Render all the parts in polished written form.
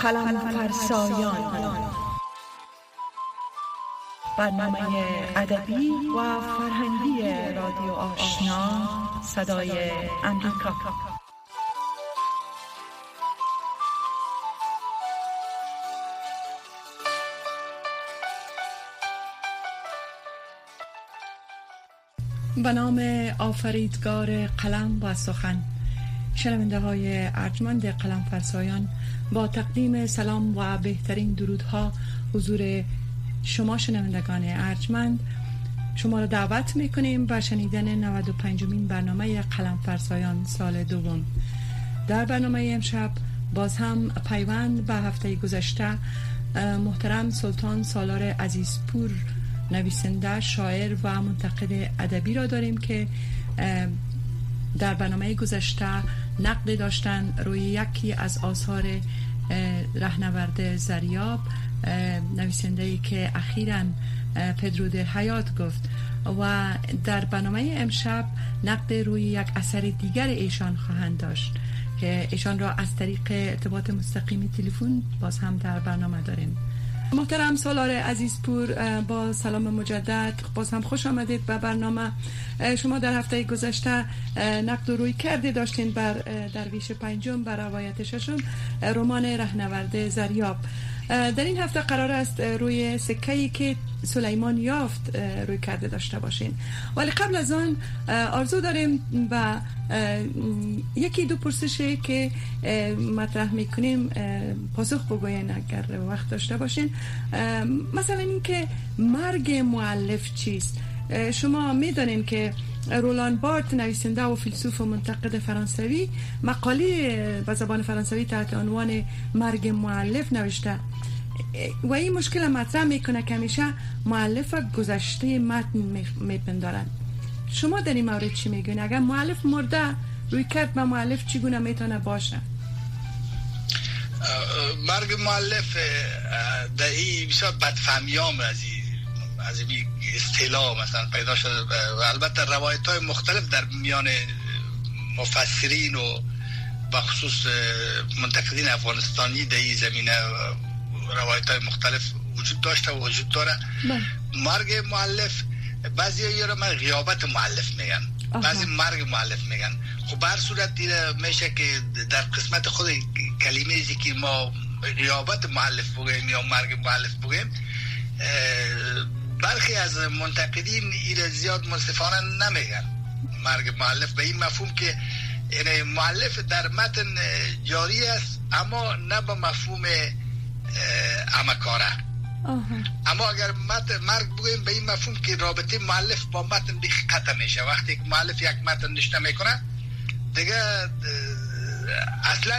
قلم‌فرسایان، برنامه ادبی و فرهنگی رادیو آشنا صدای امریکا. به نام آفریدگار قلم و سخن. شنونده های ارجمند قلم فرسایان، با تقدیم سلام و بهترین درودها حضور شما شنوندگان ارجمند شما را دعوت میکنیم به شنیدن 95مین برنامه قلم فرسایان سال دوم. در برنامه امشب باز هم پیوند به هفته گذشته محترم سلطان سالار عزیزپور، نویسنده، شاعر و منتقد ادبی را داریم که در برنامه گذشته نقد داشتن روی یکی از آثار رهنورد زریاب، نویسنده‌ای که اخیراً پدرو د حیات گفت، و در برنامه امشب نقد روی یک اثر دیگر ایشان خواهند داشت که ایشان را از طریق ارتباط مستقیم تلفن باز هم در برنامه داریم. محترم سالار عزیزپور، با سلام مجدد، باز هم خوش آمدید به برنامه. شما در هفته گذشته نقد و روی کرده داشتین بر درویش پنجم، بر روایت ششم، رمان رهنورد زریاب. در این هفته قرار است روی سکه‌ای که سلیمان یافت روی کرده داشته باشین، ولی قبل از آن آرزو داریم با یکی دو پرسشی که مطرح میکنیم پاسخ بگوین اگر وقت داشته باشین. مثلا این که مرگ مؤلف چیست؟ شما میدانین که رولان بارت، نویسنده و فیلسوف و منتقد فرانسوی، مقاله به زبان فرانسوی تحت عنوان مرگ مؤلف نوشته و این مشکل مطرح میکنه که همیشه مؤلف گذشته متن میپندارن. شما در این مورد چی میگین؟ اگر مؤلف مرده، روی کرد به مؤلف چگونه میتونه باشه؟ مرگ مؤلف در این بسیار بدفهمیام از این اصطلاح مثلا پیدا شده و البته روایت های مختلف در میان مفسرین و بخصوص منتقدین افغانستانی در این زمینه روایت های مختلف وجود داشته و وجود داره. مرگ مؤلف، بعضی ها رو غیابت مؤلف میگن، بعضی مرگ مؤلف میگن. خب بر صورت میشه که در قسمت خود کلمه ازی که ما غیابت مؤلف بگیم یا مرگ مؤلف بگیم، برخی از منتقدین این زیاد منصفانه نمیگن مرگ مؤلف، به این مفهوم که یعنی مؤلف در متن جاری است اما نه به مفهوم امکاره. اما اگر مرگ بگویم به این مفهوم که رابطه مؤلف با متن قطع میشه. وقتی که مؤلف یک متن نوشته میکنه دیگه اصلا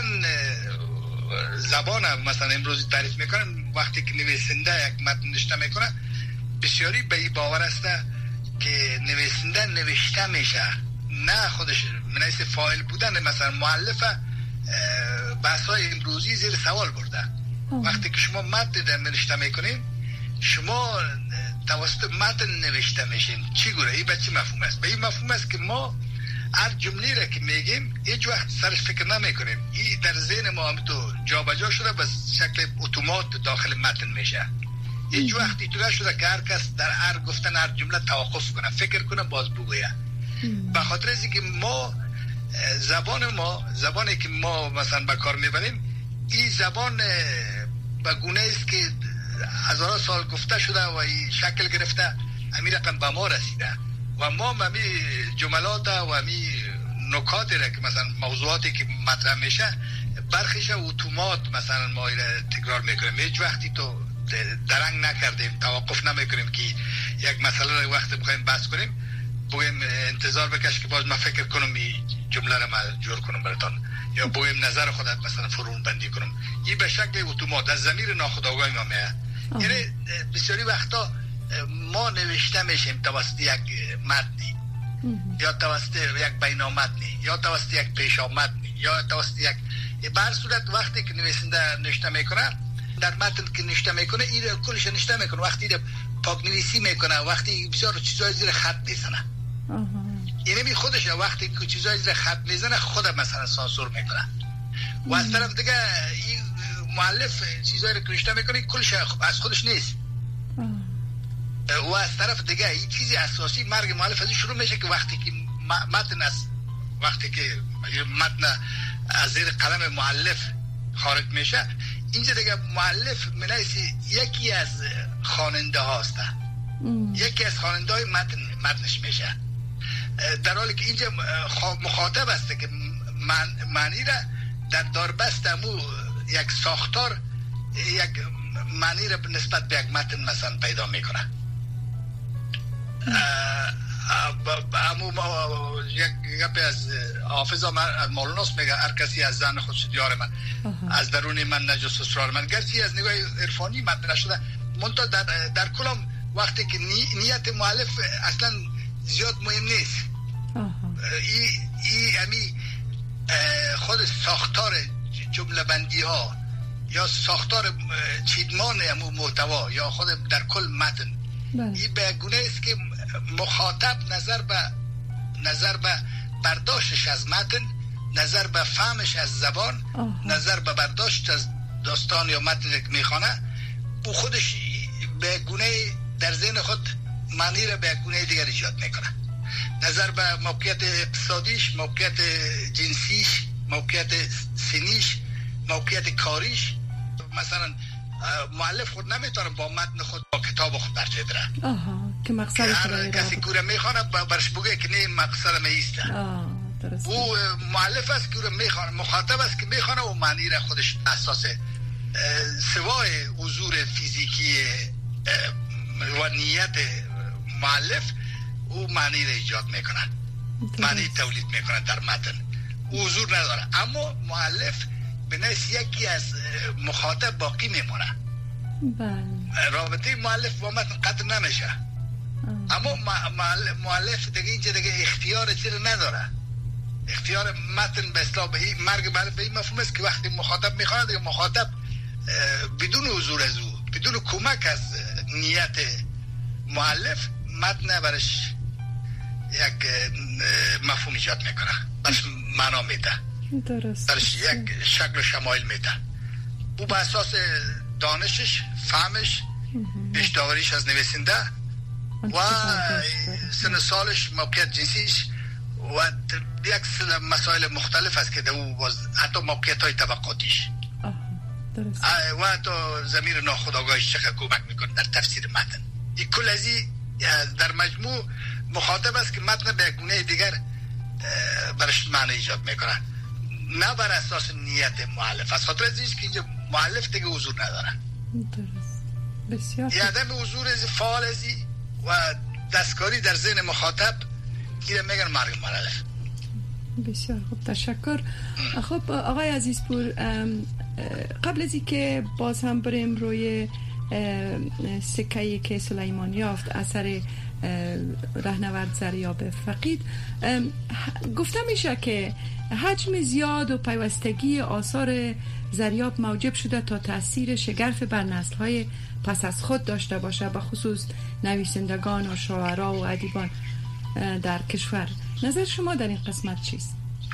زبان مثلا امروزی تعریف میکنن، وقتی که نویسنده یک متن نوشته میکنه بسیاری به این باور است که نویسنده نوشته میشه، نه خودش منیس فاعل بودن. مثلا مؤلف بحث‌های امروزی زیر سوال برده. وقتی که شما متن نوشته میکنین، شما توسط متن نوشته میشین. چی گوره؟ این به چی مفهوم است؟ به این مفهوم است که ما هر جمله را که میگیم هیچ وقت سرش فکر نمیکنیم، این در ذهن ما هم تو جابجا شده، به شکل اتومات داخل متن میشه. هیچ وقت اینطور شده که هر کس در هر گفتن هر جمله توقف کنه، فکر کنه، باز بگویه. به خاطر از اینکه ما زبانی که ما مثلا به کار میبریم، این زبان به گونه است که هزاران سال گفته شده و این شکل گرفته، همین رقم به ما رسیده و ما همین جملات و همین نکاتی را که مثلا موضوعاتی که مطرح میشه برخیش اتومات مثلا ما را تکرار میکنیم. هیچ وقتی تو درنگ نکردیم، توقف نمیکنیم که یک مسئله را وقت بخوایم بحث کنیم بگیم انتظار بکش که باز من فکر کنم این جمله را من جور کنم براتان، یا بگیم نظر خودت مثلا فرون بندی کنم. این به شکل اتومات از ضمیر ناخودآگاه ما میاد. یعنی بسیاری وقتا ما نوشته میشیم توسط یک متنی یا توسط یک بینامتنی یا توسط یک پیشامتنی یا توسط یک بر صورت. وقتی که نویسنده نوشته میکنه، در متن که نوشته میکنه این کلش نوشته میکنه، وقتی پاک نویسی میکنه، وقتی بسیار چیزای زیر خط میزنه، یعنی خودش وقتی که چیزای زیر خط میزنه خود مثلا سانسور میکنه. و از طرف دیگه این مؤلف چیزایی رو کشته میکنه کلش از خودش نیست. و از طرف دیگه این چیزی اساسی مرگ مؤلف از شروع میشه که وقتی که متن از زیر قلم مؤلف خارج میشه، اینجا دیگه مؤلف منیسی یکی از خواننده هاست، یکی از خواننده های متنش میشه، در حالی که اینجا مخاطب است که معنی را در داربست امو یک ساختار یک معنی را نسبت به یک متن مثلا پیدا میکنه. امو یک گپی از حافظ مولاناست میگه هر کسی از زن خود شد یار من، از درون من نجس اسرار من. گرچه از نگاه عرفانی متن شده، منتها در کلام وقتی که نیت مؤلف اصلا زیاد مهم نیست. امی خود ساختار جمله بندی ها یا ساختار چیدمان امو محتوا یا خود در کل متن این به گونه است که مخاطب نظر به برداشتش از متن، نظر به فهمش از زبان، نظر به برداشت از داستان یا متن که میخوانه، او خودش به گونه در ذهن خود معنی را به گونه دیگر ایجاد میکنه. نظر به موقعیت اقتصادیش، موقعیت جنسیش، موقعیت سنیش، موقعیت کاریش. مثلا مؤلف خود نمیتونه با متن خود با کتاب خود برچه داره که مقصد هر کسی کوره میخوانه برش بگه که نه مقصد میسته. او مؤلف است که میخوانه، مخاطب است که میخوانه و معنی را خودش اساس سوای حضور فیزیکی و نیت مؤلف او معنی را ایجاد میکنه، معنی تولید میکنه در متن. او حضور نداره، اما مؤلف به نفس یکی از مخاطب باقی میمونه. رابطه مؤلف با متن قطع نمیشه. اما مؤلف دیگه اینجا دیگه اختیار چیزی نداره. اختیار متن به اصطلاح به مرگ مؤلف به این مفهوم است که وقتی مخاطب میخوانه دیگه مخاطب بدون حضور از او، بدون کمک از نیت مؤلف، متن برش یک مفهوم ایجاد میکنه، برش معنا میده، برش یک شکل و شمایل میده. او به اساس دانشش، فهمش، پیش‌داوریش از نویسنده و سن سالش، موقعیت جنسیش و یک سری مسائل مختلف است که در او حتی موقعیت های طبقاتیش و حتی ضمیر ناخودآگاهش چقدر کمک میکنه در تفسیر متن. این کل از در مجموع مخاطب است که متن به گونه دیگر برش معنی ایجاد میکنه، نه بر اساس نیت مؤلف. از خاطر از اینکه اینجا مؤلف دیگه حضور نداره. درست. بسیار خوب. عدم حضور فعال ازی و دستکاری در ذهن مخاطب اینو میگن مرگ مؤلف. بسیار خوب، تشکر. خب آقای عزیزپور، قبل از اینکه باز هم بریم روی سکه‌ای که سلیمان یافت اثر رهنورد زریاب فقید، گفته میشه که حجم زیاد و پیوستگی آثار زریاب موجب شده تا تأثیر شگرف بر نسل‌های پس از خود داشته باشه، به خصوص نویسندگان و شاعران و ادیبان در کشور. نظر شما در این قسمت چیست؟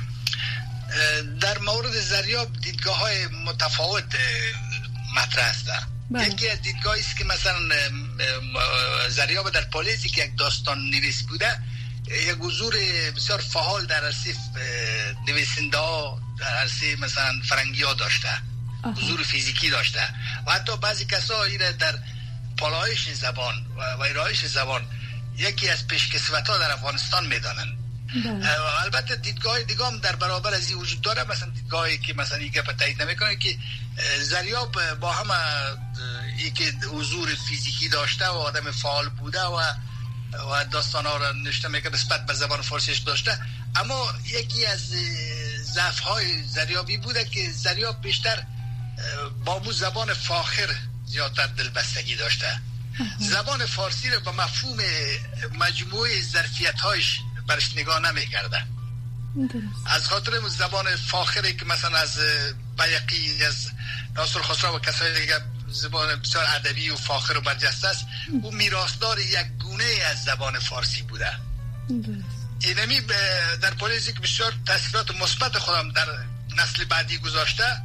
در مورد زریاب دیدگاه‌های متفاوت مطرح است. یکی از دیدگاهی است که مثلا زریاب در پالیزی که یک داستان نویس بوده، یک حضور بسیار فعال در عرصه نویسنده ها، در عرصه مثلا فرنگی ها داشته، حضور فیزیکی داشته و حتی بعضی کسا این در پالایش زبان و ارائه‌اش زبان یکی از پیشکسوت ها در افغانستان میدانن. البته دیدگاه دیگه هم در برابر از این وجود داره، مثلا دیدگاهی که مثلا این گپ تایید نمیکنه که زریاب با همه که حضور فیزیکی داشته و آدم فعال بوده و داستان ها را نوشته میکنه نسبت به زبان فارسیش داشته، اما یکی از ضعف های زریابی بوده که زریاب بیشتر با مو زبان فاخر زیادتر دلبستگی داشته. زبان فارسی را به مفهوم مجموعه ظرفیت هایش برش نگاه نمی کرده. از خاطر زبان فاخری که مثلا از بیقی، از ناصر خسرو و کسایی که زبان بسیار ادبی و فاخر و برجسته است، او میراثدار یک گونه از زبان فارسی بوده. اینمی در پالیزی که بسیار تاثیرات مثبت خودم در نسل بعدی گذاشته،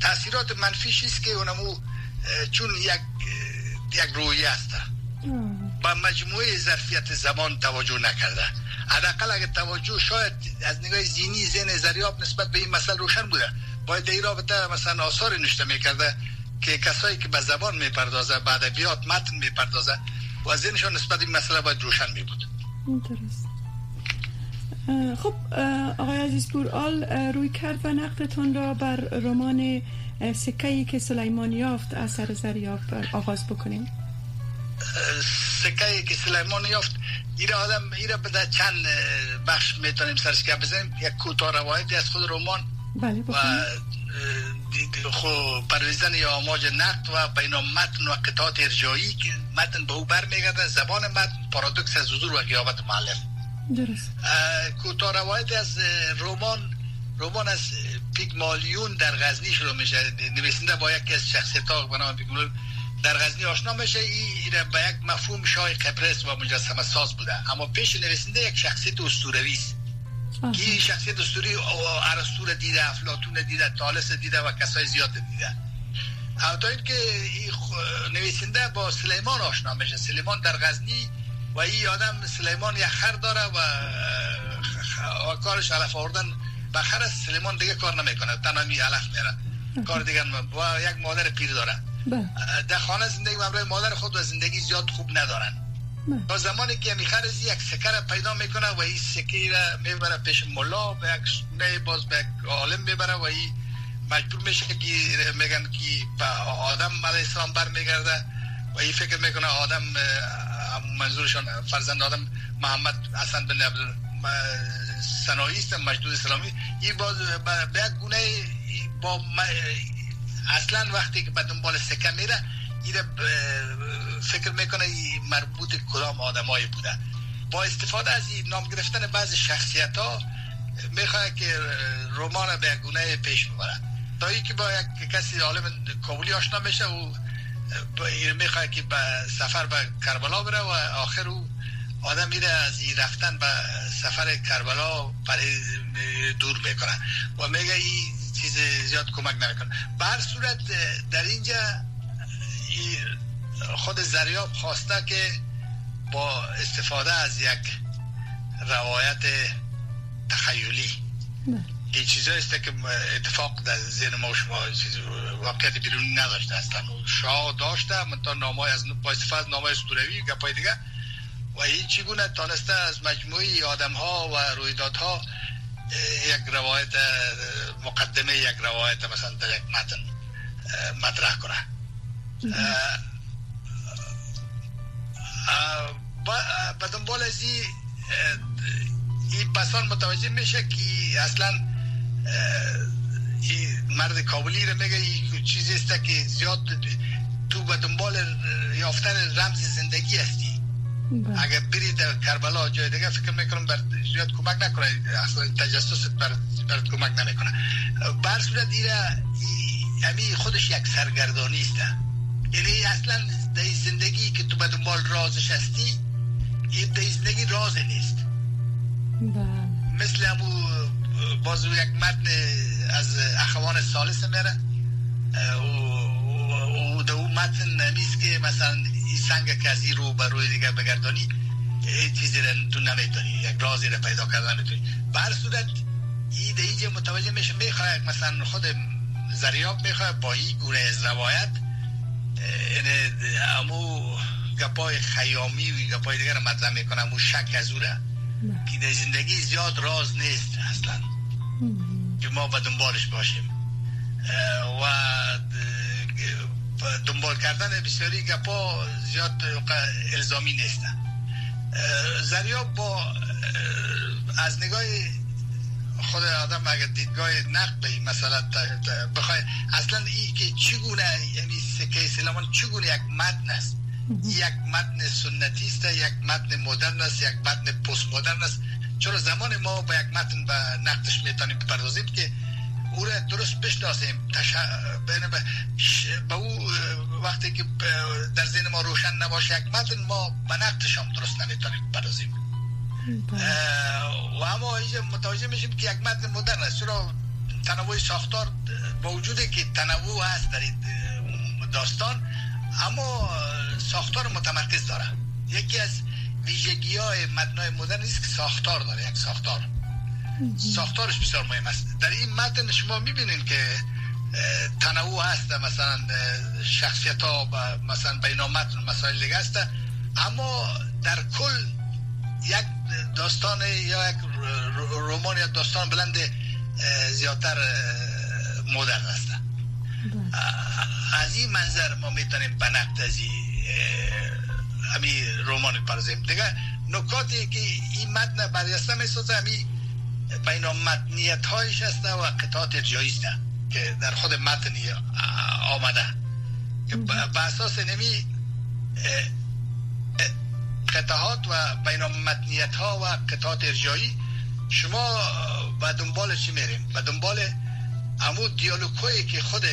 تاثیرات منفیش است که اونمو چون یک رویه است با مجموعه ظرفیت زمان توجه نکرده. حداقل اگه توجه شاید از نگاه ذهنی ذهن زریاب نسبت به این مسئله روشن بوده، باید در این رابطه مثلا آثار نوشته میکرده که کسایی که به زبان میپردازه، به ادبیات متن میپردازه و ذهنشان نسبت به این مسئله باید روشن میبود. درست. خب آقای عزیز پورآل، روی کرد و نقدتون را بر رمان سکه‌ای که سلیمان یافت اثر زریاب آغاز بکنیم. سکه‌ای که سلیمان یافت ایره بده چند بخش میتونیم سرش که بزنیم. یک کوتاه روایتی از خود رمان بله و خب پرویزن یا آماج نقد و بین متن و قطعات ارجایی که متن به او برمیگرده، زبان متن، پارادوکس از حضور و غیابت مؤلف. درست. کوتاه روایتی از رمان از پیگمالیون در غزنی شروع میشه. نویسنده با یکی از شخصیت‌ها به نام پیگمالیون در غزنی آشنا میشه. این به یک مفهوم شاه قبرس و مجسمه ساز بوده، اما پیش نویسنده یک شخصیت اسطوره‌ای است که این شخصیت اسطوری ارسطو را دیده، افلاطون دیده، طالس دیده و کسای زیاد دیده. تا اینکه نویسنده با سلیمان آشنا میشه. سلیمان در غزنی و این آدم سلیمان یک خر داره و کارش علف آوردن به خر. سلیمان دیگه کار نمیکنه، تنها می علف میره کار دیگه. و یک مادر پیر داره در خانه زندگی و همراه مادر خود و زندگی زیاد خوب ندارن. تا زمانی که میخره یک سکه را پیدا میکنه و این سکه را میبره پیش ملا، به یک باز به یک عالم میبره و این مجبور میشه که میگن که به آدم علیه السلام برمیگرده و این فکر میکنه آدم، منظورشان فرزند آدم محمد حسن بن عبد سنایی است، مجدود اسلامی. این باز به یک گونه با اصلا وقتی که به دنبال سکه میره این فکر میکنه مربوط کدام آدمایی بوده. با استفاده از این نام گرفتن بعض شخصیت ها میخواد که رمان به یک گونه پیش ببره. تا ای که با یک کسی عالم کابلی آشنا میشه و میخواد که به سفر به کربلا بره و آخر او آدم میره از این رفتن به سفر کربلا برای دور میکنه و میگه این چیز زیاد کمک نمیکنه. به هر صورت در اینجا خود زریاب خواسته که با استفاده از یک روایت تخیلی این چیزایی است که اتفاق در ذهن ما و شما واقعیت بیرونی نداشته اصلا. شاه داشته منتها نامه‌ای از با استفاده از نامه‌های اسطوره‌ای گپای دیگه و این چگونه تانسته از مجموعه آدم‌ها و رویدادها یک روایت مقدمه، یک روایت مثلا در یک متن مطرح کنه. با دنبال از این بسان متوجه میشه که اصلا مرد کابلی رو میگه این چیزی است که زیاد تو به دنبال یافتن رمز زندگی هستی. اگر برید در کربلا جای دیگه فکر میکنم زیاد کمک نکنه، اصلا تجسس برات کمک نمیکنه. به هر صورت همین خودش یک سرگردانی است. یعنی اصلا در زندگی که تو به دنبال رازش هستی، این در زندگی راز نیست. مثل همون بازو یک متن از اخوان ثالث میره و در اون متن نیست که مثلا این سنگ که از این رو به روی دیگه بگردانی چیزی را تو نمیتونی، یک رازی را پیدا کردن نمیتونی. به هر صورت این در اینجا متوجه میشه میخواه مثلا خود زریاب میخواه با این گونه از روایت امو گپای خیامی و گپای دیگر مطرح میکنه، امو شک از او را که در زندگی زیاد راز نیست اصلا که ما به دنبالش باشیم و دنبال کردن بسیاری گپا زیاد الزامی نیستن. زریاب با از نگاه خود آدم اگر دیدگاه نقد به این مسئله بخوای اصلا این که چگونه یعنی سکه سلیمان چگونه یک متن است، یک متن سنتی است، یک متن مدرن است، یک متن پست مدرن است. چرا زمان ما با یک متن به نقدش میتونیم بپردازیم که او را درست بشناسیم، به او وقتی که در ذهن ما روشن نباشه یک متن ما به نقدش هم درست نمیتونیم بپردازیم. و اما اینجا متوجه میشیم که یک متن مدرن است. چرا تنوع ساختار با وجودی که تنوع هست در داستان، اما ساختار متمرکز داره. یکی از ویژگی های متنای مدرن است که ساختار داره. یک ساختارش بسیار مهم است. در این متن شما میبینید که تنوع هست، مثلا شخصیت ها مثلا بینامتن مسائل دیگه است، اما در کل یک داستان یا یک رمان یا داستان بلند زیادتر مدرن است. از این منظر ما میتونیم به نقد از همین رمان پرزیم. دیگه نکاتی که این متن برجسته میسازه همین بینامتنیت هایش است و قطعات ارجایی است که در خود متن آمده، که به اساس نمی قطعات و بینامتنیت ها و قطعات ارجایی شما به دنبال چی میریم؟ به دنبال همون دیالوگ‌هایی که خود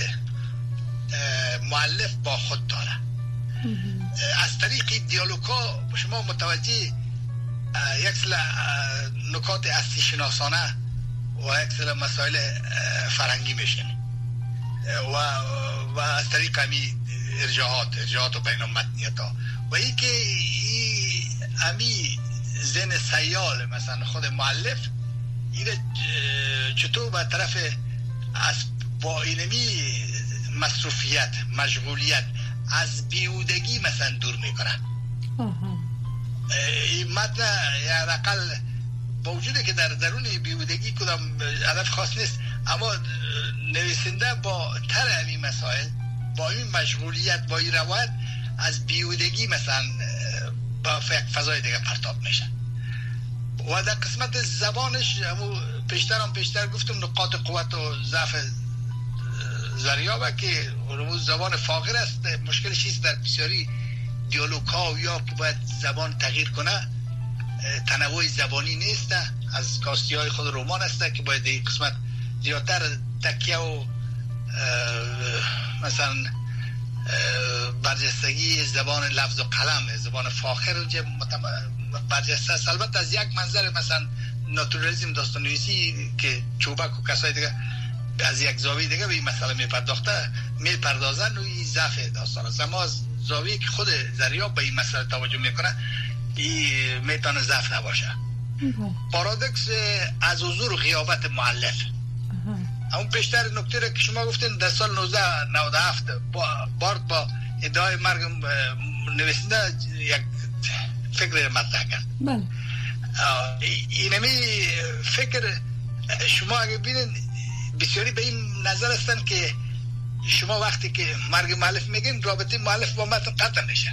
مؤلف با خود داره. از طریق دیالوگ‌ها شما متوجه یک سری نکات اصلی شناسانه و یک سری مسائل فرنگی میشین و از طریق همی ارجاعات و بینامتنیت ها و این که همی ذهن سیال مثلا خود مؤلف این چطور به طرف از با اینمی مصروفیت، مشغولیت، از بیهودگی مثلا دور میکنن. این متن یا اقل با وجودی که در درون بیهودگی کدام هدف خاص نیست، اما نویسنده با تر همین مسائل، با این مشغولیت، با این روایت از بیهودگی مثلا با یک فضای دیگه پرتاب میشن. و در قسمت زبانش پیشتر گفتم نقاط قوت و ضعف زریابه که رموز زبان فاقر است. مشکلش است در بسیاری دیالوگ ها یا که باید زبان تغییر کنه تنوع زبانی نیست، از کاستی های خود رمان است که باید این قسمت زیادتر تکیه و مثلا برجستگی زبان لفظ و قلم، زبان فاخر برجسته است. البته از یک منظر مثلا ناتورالیسم داستان نویسی که چوبک و کسای دیگه از یک زاویه دیگه به این مسئله میپردازن و این ضعف داستان است، اما از زاویه که خود زریاب به این مسئله توجه میکنه این میتونه ضعف نباشه. پارادوکس از حضور غیابت مؤلف. همون پیشتر نکته را که شما گفتین در سال 1997 بارد با ادعای مرگ نویسنده یک فکر مطرح کرد. بله. اینمی فکر شما اگه ببینید بسیاری به این نظر هستن که شما وقتی که مرگ مؤلف میگین رابطه مؤلف با متن قطع میشه.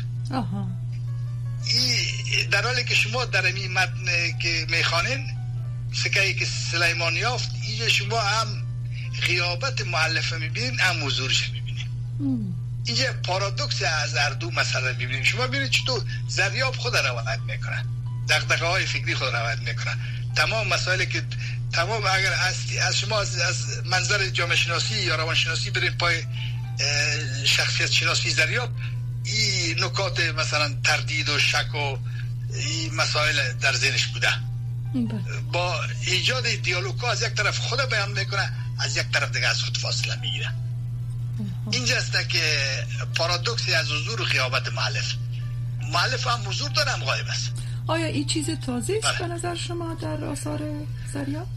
این در حالی که شما در این متن که میخوانین سکه‌ای که سلیمان یافت اینجا شما هم غیابت مؤلف میبینین هم حضورش میبینین. اینجا پارادوکس از اردو مسئله میبینین. شما ببینید چطور زریاب خود روایت میکنه، دغدغه های فکری خود روایت میکنه، تمام مسائلی که تمام اگر از شما از منظر جامعه شناسی یا روان شناسی برید پای شخصیت شناسی زریاب، این نکات مثلا تردید و شک و این مسائل در ذهنش بوده. با ایجاد دیالوگ ها از یک طرف خود بیان میکنه، از یک طرف دیگه از خود فاصله میگیره. اینجاست که پارادوکسی از حضور و غیابت مؤلف هم حضور داره هم غایب است. آیا این چیز تازه است به نظر شما در آثار زریاب؟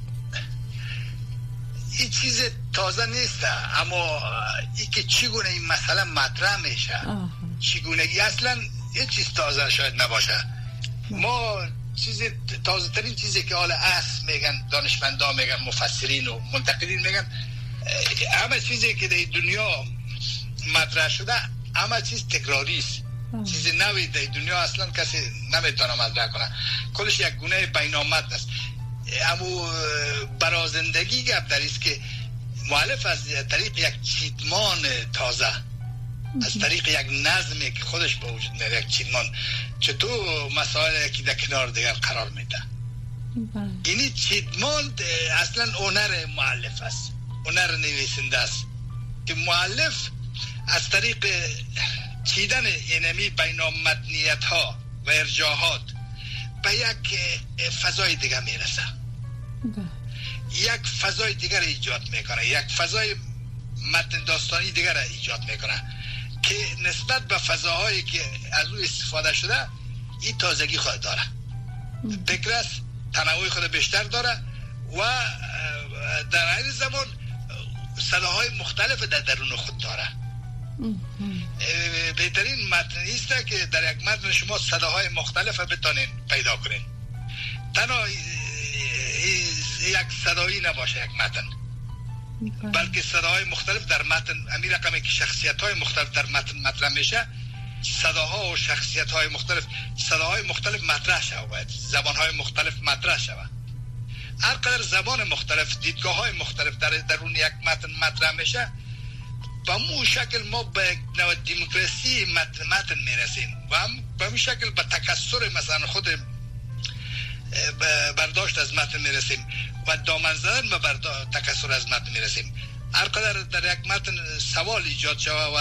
این چیز تازه نیست، اما این که چگونه این مسئله مطرح میشه، چگونگی اصلا یه چیز تازه شاید نباشه. ما چیز تازه ترین چیزی که حالا اصل میگن دانشمندا میگن مفسرین و منتقدین میگن همه چیزی که در دنیا مطرح شده همه چیز تکراری است. چیز نوی در دنیا اصلا کسی نمیتونه مطرح کنه، کلش یک گونه بینامد است. اما برازندگی گپ در است که مؤلف از طریق یک چیدمان تازه، از طریق یک نظمی که خودش با وجود میاره، یک چیدمان چطور مسائل که در کنار دیگر قرار میده. اینی چیدمان اصلا هنر مؤلف است، هنر نویسنده است که مؤلف از طریق چیدن اینمی بینامدنیت ها و ارجاحات به یک فضای دیگه میرسه. یک فضای دیگر ایجاد میکنه، یک فضای متن داستانی دیگر ایجاد میکنه که نسبت به فضاهایی که از او استفاده شده این تازگی خود داره، فکر است تنوع خود بیشتر داره و در این زمان صداهای مختلف در درون خود داره. بهترین متن است که در یک متن شما صداهای مختلف بتونین پیدا کنین، تنها یک صدایی نباشه یک متن، بلکه صداهای مختلف در متن، همین رقمی که شخصیت‌های مختلف در متن مطرح میشه، صداها و شخصیت‌های مختلف، صداهای مختلف مطرح شود، زبان‌های مختلف مطرح شود. هر قدر زبان مختلف، دیدگاه‌های مختلف درون یک متن مطرح میشه، به مو شکل ما به نوع دموکراسی متن میرسیم و هم به مو شکل به تکثر مثلا خود برداشت از متن میرسیم و دامن زدن به تکثر از متن میرسیم. هر قدر در یک متن سوال ایجاد شود و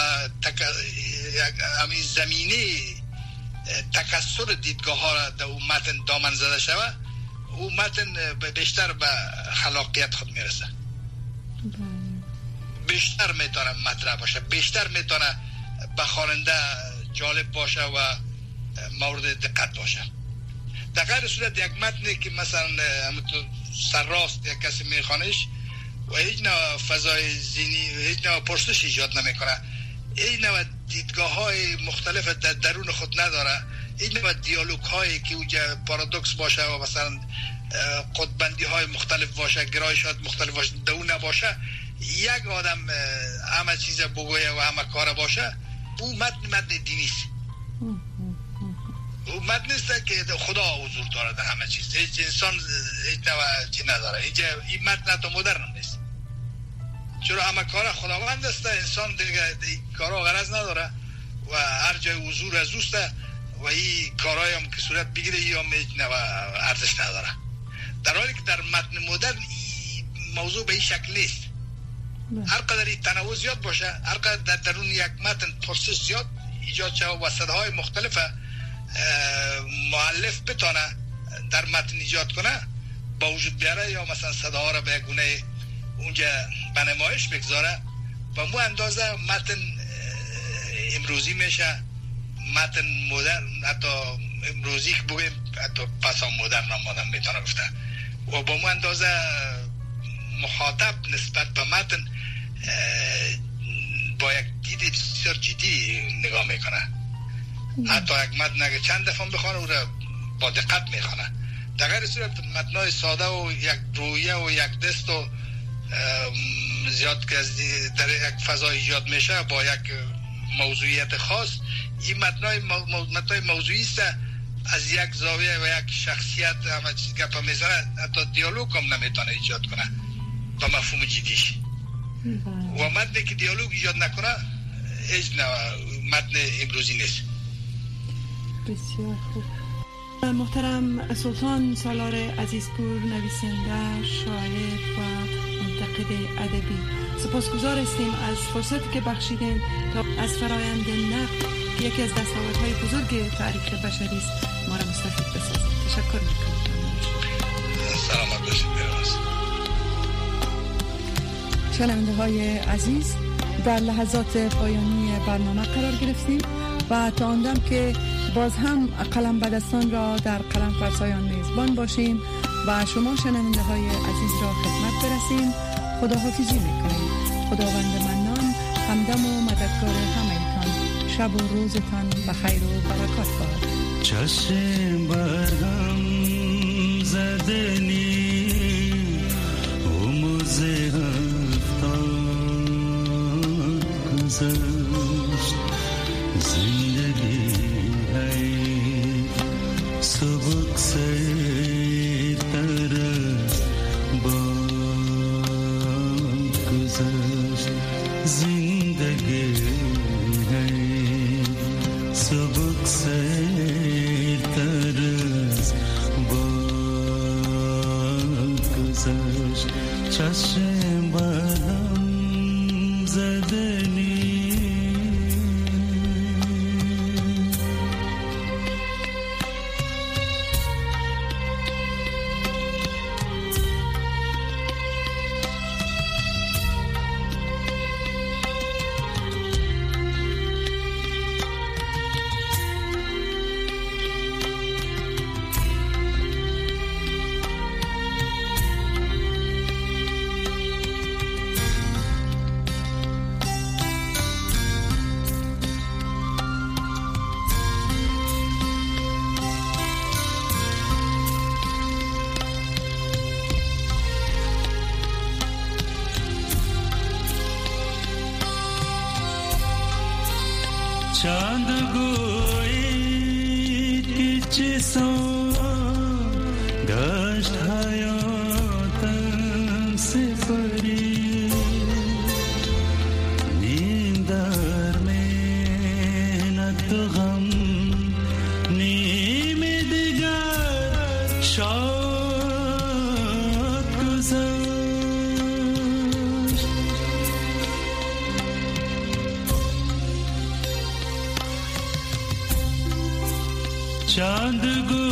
همین زمینه تکثر دیدگاه ها را در اون متن دامن زده شود، اون متن بیشتر به خلاقیت خود میرسه، بیشتر میتونه مطرح باشه، بیشتر میتونه به خواننده جالب باشه و مورد دقت باشه. در غیر صورت یک متنی که مثلا سرراست یک کسی میخوانش و هیچ نوع فضای ذهنی، هیچ نوع پرسش ایجاد نمیکنه، هیچ نوع دیدگاه های مختلف در درون خود نداره، هیچ نوع دیالوگ هایی که اونجا پارادوکس باشه و مثلا قطبندی های مختلف باشه، گرایشات مختلف باشه، در اون نباشه، یک آدم همه چیز بگویه و همه کار باشه، اون متن دینی است. اون متن نیست که خدا حضور داره در همه چیز، هیچ انسان هیچ نوع چی نداره. اینجا این متن تا مدرن نیست، چرا همه کار خداوند است، انسان دیگه کارا غرض نداره و هر جای حضور از اوست و این کارهای هم که صورت بگیره یا هیچ نوع ارزش نداره. در حالی که در متن مدرن موضوع به این شکل نیست. هر قدر این تنوع زیاد باشه، هر قدر در درون یک متن پرسش زیاد ایجاد شود و صداهای مختلف مؤلف بتونه در متن ایجاد کنه با وجود بیاره یا مثلا صداها را به یک گونه اونجا به نمایش بگذاره، و مو اندازه متن امروزی میشه، متن مدرن، حتی امروزی که بگویم حتی پسا مدرن هم آدم میتونه گفته، و با مو اندازه مخاطب نسبت به متن با یک دید بسیار جدی نگاه میکنه. حتی یک متن اگه چند دفعه بخونه او را با دقت میخونه. در غیر صورت متنای ساده و یک رویه و یک دست و زیاد که در یک فضا ایجاد میشه با یک موضوعیت خاص، این متنای موضوعی است، از یک زاویه و یک شخصیت همه چیز گپ میزنه، حتی دیالوگ هم نمیتونه ایجاد کنه با مفهوم جدیش. و متنی که دیالوگ ایجاد نکنه هیچ متن امروزی نیست. بسیار خوب. محترم سلطان سالار عزیزپور، نویسنده، شاعر و منتقد ادبی، سپاسگزار هستیم از فرصتی که بخشیدین تا از فرایند نقد که یکی از دستاوردهای بزرگ تاریخ بشری است ما را مستفید بسازید. تشکر میکنم. سلامت باشید. شنونده های عزیز، در لحظات پایانی برنامه قرار گرفتیم و تا آن دم که باز هم قلم بدستان را در قلم فرسایان میزبان باشیم و شما شنونده های عزیز را خدمت برسیم، خداحافظی میکنیم. خداوند منان همدم و مددکار همه‌تان، شب و روزتان بخیر و برکات باد. چشم برهم زدنی موزه هفتان گذشت، زندگی های سبک سیرتر باد گذشت، زندگی های سبک سیرتر باد گذشت. چشم برهم زدنی گویی که چه سان گشت حیاتم سپری، نیم در مهنت و غم، نیم دیگر شاد گذشت. چند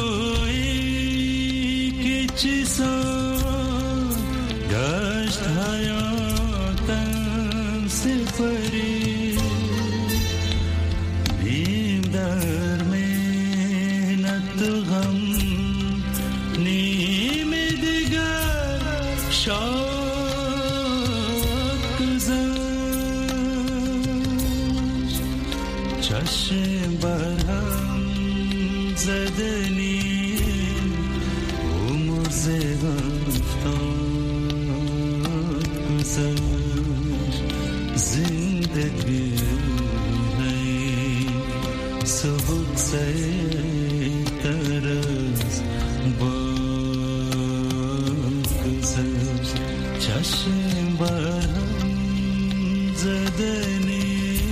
گویی که چه سان گشت حیاتم سپری، نیم در مهنت و غم، نیم دیگر شاد گذشت. چشم برهم زدنی عمر ز افتاد گذشت. زندگی سبک سیتر از باد گذشت. چشم برهم زدنی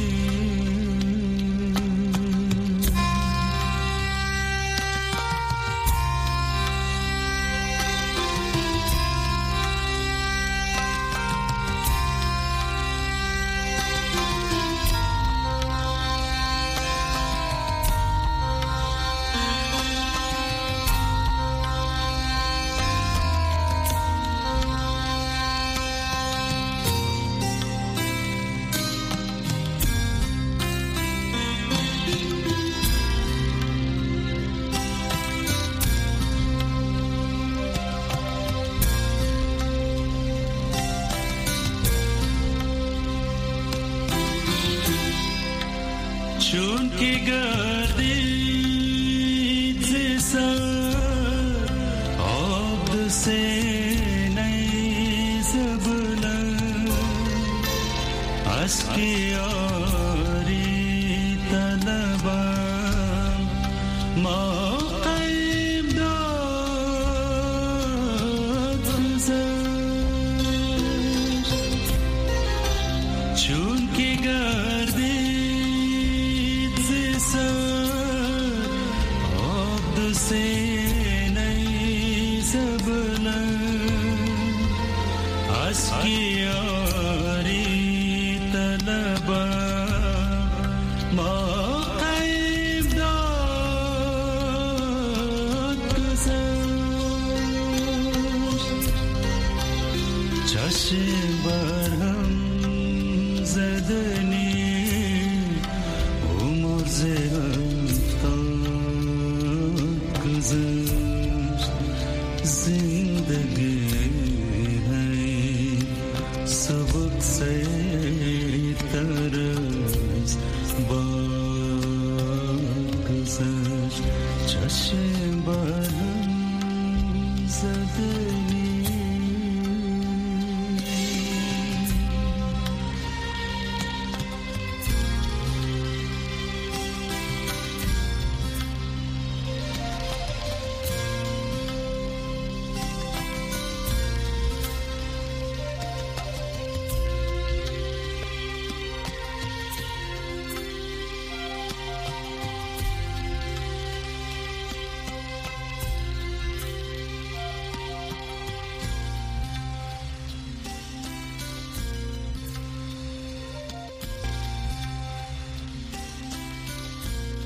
چون که گردید ز سر آب دو سینه ز بلند، از که یاری طلبم ما غیب داد گذشت. چون که گردید آب دو سینه ز بلند، از که یاری طلبم ما غیب داد گذشت. چشم برهم زدنی عمر ز افتاد گذشت. زندگی سبک سیتر از باد گذشت. چشم برهم زدنی